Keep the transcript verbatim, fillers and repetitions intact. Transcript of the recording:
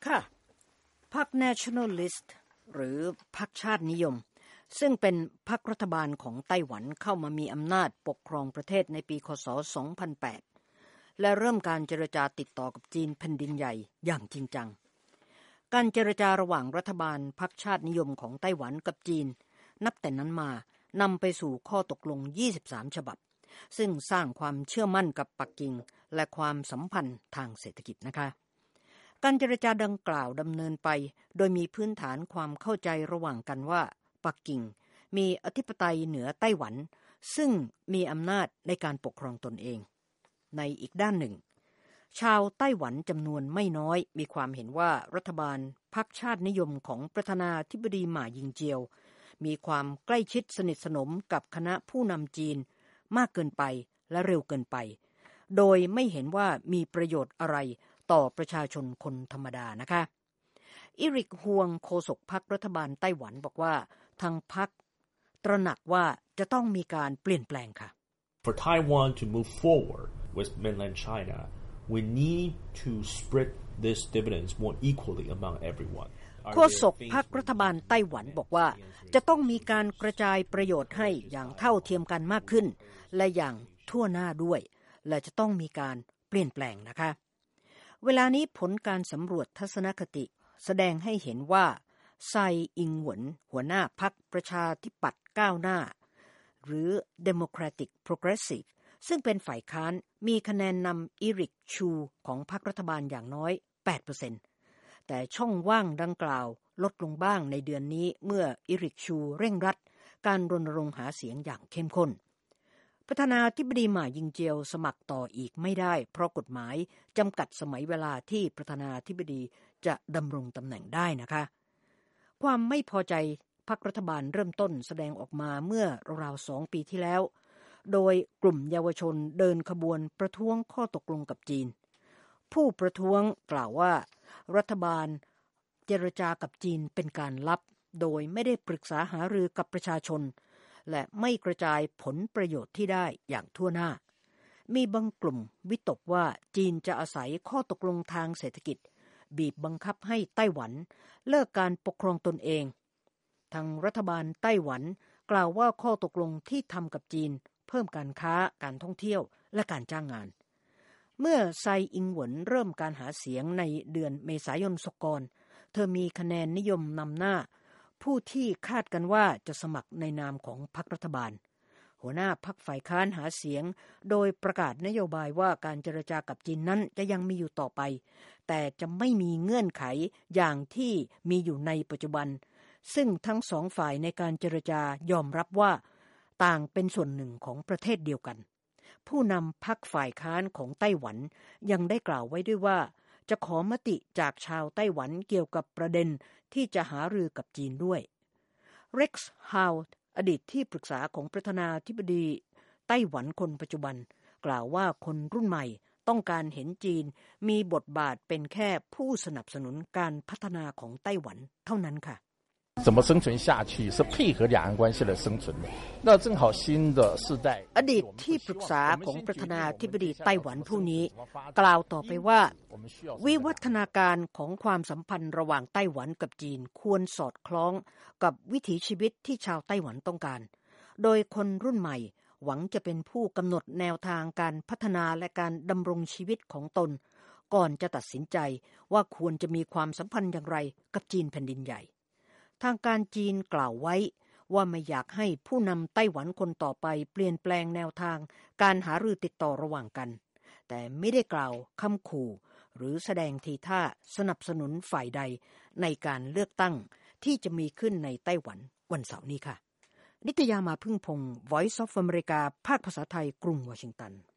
ค่ะพรรค Nationalist หรือพรรคชาตินิยมซึ่งเป็นพรรครัฐบาลของไต้หวันเข้ามามีอำนาจปกครองประเทศในปีคศสองพันแปดและเริ่มการเจรจาติดต่อกับจีนแผ่นดินใหญ่อย่างจริงจังการเจรจาระหว่างรัฐบาลพรรคชาตินิยมของไต้หวันกับจีนนับแต่นั้นมานำไปสู่ข้อตกลงยี่สิบสามฉบับซึ่งสร้างความเชื่อมั่นกับปักกิ่งและความสัมพันธ์ทางเศรษฐกิจนะคะการเจรจาดังกล่าวดำเนินไปโดยมีพื้นฐานความเข้าใจระหว่างกันว่าปักกิ่งมีอธิปไตยเหนือไต้หวันซึ่งมีอำนาจในการปกครองตนเองในอีกด้านหนึ่งชาวไต้หวันจำนวนไม่น้อยมีความเห็นว่ารัฐบาลพรรคชาตินิยมของประธานาธิบดีหม่ายิงเจียวมีความใกล้ชิดสนิทสนมกับคณะผู้นำจีนมากเกินไปและเร็วเกินไปโดยไม่เห็นว่ามีประโยชน์อะไรต่อประชาชนคนธรรมดานะคะอิริกฮวงโฆษกพรรครัฐบาลไต้หวันบอกว่าทางพรรคตระหนักว่าจะต้องมีการเปลี่ยนแปลงค่ะ For Taiwan to move forward with mainland China, we need to spread these dividends more equally among everyone. โฆษกพรรครัฐบาลไต้หวันบอกว่าจะต้องมีการกระจายประโยชน์ให้อย่างเท่าเทียมกันมากขึ้นและอย่างทั่วหน้าด้วยและจะต้องมีการเปลี่ยนแปลงนะคะเวลานี้ผลการสำรวจทัศนคติแสดงให้เห็นว่าไซอิงหวนหัวหน้าพรรคประชาธิปัตย์ก้าวหน้าหรือ Democratic Progressive ซึ่งเป็นฝ่ายค้านมีคะแนนนำอิริกชูของพรรครัฐบาลอย่างน้อย แปดเปอร์เซ็นต์ แต่ช่องว่างดังกล่าวลดลงบ้างในเดือนนี้เมื่ออิริกชูเร่งรัดการรณรงค์หาเสียงอย่างเข้มข้นประธานาธิบดีหม่ายิงเจียวสมัครต่ออีกไม่ได้เพราะกฎหมายจำกัดสมัยเวลาที่ประธานาธิบดีจะดำรงตำแหน่งได้นะคะความไม่พอใจพรรครัฐบาลเริ่มต้นแสดงออกมาเมื่อราวๆสองปีที่แล้วโดยกลุ่มเยาวชนเดินขบวนประท้วงข้อตกลงกับจีนผู้ประท้วงกล่าวว่ารัฐบาลเจรจากับจีนเป็นการลับโดยไม่ได้ปรึกษาหารือกับประชาชนและไม่กระจายผลประโยชน์ที่ได้อย่างทั่วหน้ามีบางกลุ่มวิตกว่าจีนจะอาศัยข้อตกลงทางเศรษฐกิจบีบบังคับให้ไต้หวันเลิกการปกครองตนเองทางรัฐบาลไต้หวันกล่าวว่าข้อตกลงที่ทำกับจีนเพิ่มการค้าการท่องเที่ยวและการจ้างงานเมื่อไซอิงหวนเริ่มการหาเสียงในเดือนเมษายนศกรเธอมีคะแนนนิยมนำหน้าผู้ที่คาดกันว่าจะสมัครในนามของพรรครัฐบาลหัวหน้าพรรคฝ่ายค้านหาเสียงโดยประกาศนโยบายว่าการเจรจากับจีนนั้นจะยังมีอยู่ต่อไปแต่จะไม่มีเงื่อนไขอย่างที่มีอยู่ในปัจจุบันซึ่งทั้งสองฝ่ายในการเจรจายอมรับว่าต่างเป็นส่วนหนึ่งของประเทศเดียวกันผู้นำพรรคฝ่ายค้านของไต้หวันยังได้กล่าวไว้ด้วยว่าจะขอมติจากชาวไต้หวันเกี่ยวกับประเด็นที่จะหารือกับจีนด้วยเร็กซ์ฮาวด์อดีตที่ปรึกษาของประธานาธิบดีไต้หวันคนปัจจุบันกล่าวว่าคนรุ่นใหม่ต้องการเห็นจีนมีบทบาทเป็นแค่ผู้สนับสนุนการพัฒนาของไต้หวันเท่านั้นค่ะ怎么生存下去是配合两岸关系的生存那正好新的世代อดีตที่ปรึกษาของประธานาธิบดีไต้หวันผู้นี้กล่าวต่อไปว่าวิวัฒนาการของความสัมพันธ์ระหว่างไต้หวันกับจีนควรสอดคล้องกับวิถีชีวิตที่ชาวไต้หวันต้องการโดยคนรุ่นใหม่หวังจะเป็นผู้กำหนดแนวทางการพัฒนาและการดำรงชีวิตของตนก่อนจะตัดสินใจว่าควรจะมีความสัมพันธ์อย่างไรกับจีนแผ่นดินใหญ่ทางการจีนกล่าวไว้ว่าไม่อยากให้ผู้นำไต้หวันคนต่อไปเปลี่ยนแปลงแนวทางการหารือติดต่อระหว่างกันแต่ไม่ได้กล่าวคำขู่หรือแสดงทีท่าสนับสนุนฝ่ายใดในการเลือกตั้งที่จะมีขึ้นในไต้หวันวันเสาร์นี้ค่ะนิตยามาพึ่งพงศ์ Voice of America ภาคภาษาไทยกรุงวอชิงตัน